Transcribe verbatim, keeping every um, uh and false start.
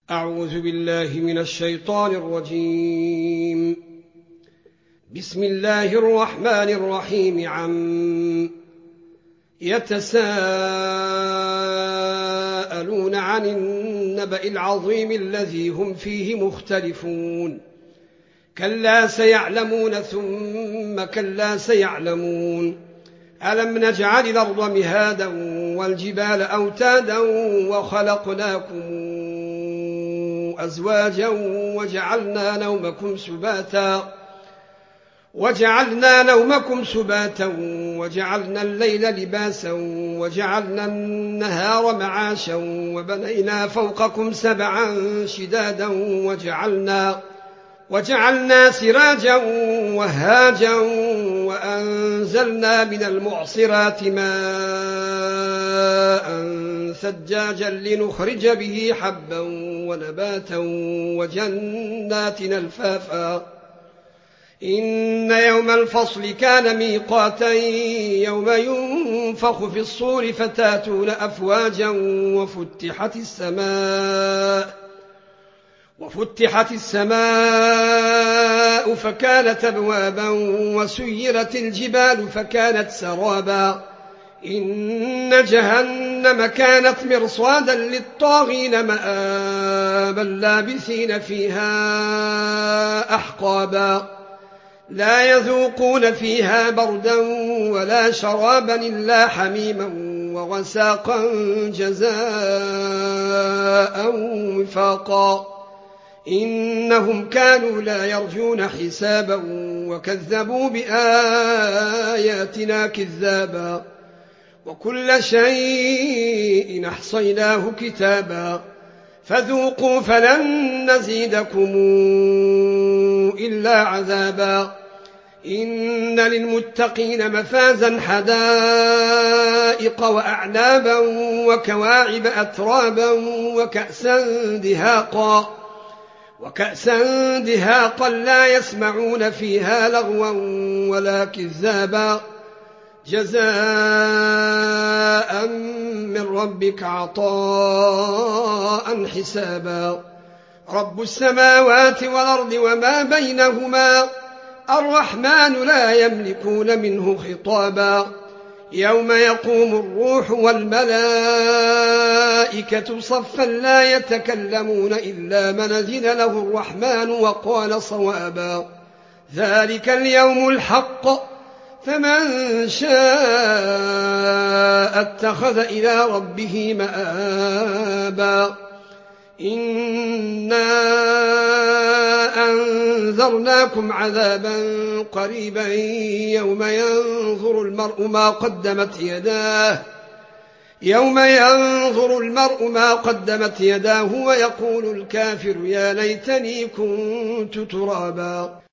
أعوذ بالله من الشيطان الرجيم. بسم الله الرحمن الرحيم. عم يتساءلون عن النبأ العظيم الذي هم فيه مختلفون. كلا سيعلمون ثم كلا سيعلمون. ألم نجعل الأرض مهادا والجبال أوتادا وخلقناكم أزواجا وجعلنا نومكم سباتا وجعلنا نومكم سباتا وجعلنا الليل لباسا وجعلنا النهار معاشا وبنينا فوقكم سبعا شدادا وجعلنا وجعلنا سراجا وهاجا وأنزلنا من المعصرات ماء ثجاجا لنخرج به حبا ونباتا وجنات ألفافا. إن يوم الفصل كان ميقاتا يوم ينفخ في الصور فتاتون أفواجا وفتحت السماء وفتحت السماء فكانت أبوابا وسيرت الجبال فكانت سرابا. إن جهنم كانت مرصادا للطاغين مآبا لابثين فيها أحقابا. لا يذوقون فيها بردا ولا شرابا إلا حميما وغساقا جزاء وفاقا. إنهم كانوا لا يرجون حسابا وكذبوا بآياتنا كذابا. وكل شيء أحصيناه كتابا. فذوقوا فلن نزيدكم إلا عذابا. إن للمتقين مفازا حدائق وأعنابا وكواعب أترابا وكأسا دهاقا وكأسا دهاقا لا يسمعون فيها لغوا ولا كذابا. جزاء من ربك عطاء حسابا. رب السماوات والأرض وما بينهما الرحمن لا يملكون منه خطابا. يوم يقوم الروح والملائكة صفا لا يتكلمون إلا من أذن له الرحمن وقال صوابا. ذلك اليوم الحق فمن شاء اتخذ إلى ربه مآبا. إنا أنذرناكم عذابا قريبا يوم ينظر المرء ما قدمت يداه يوم ينظر المرء ما قدمت يداه ويقول الكافر يا ليتني كنت ترابا.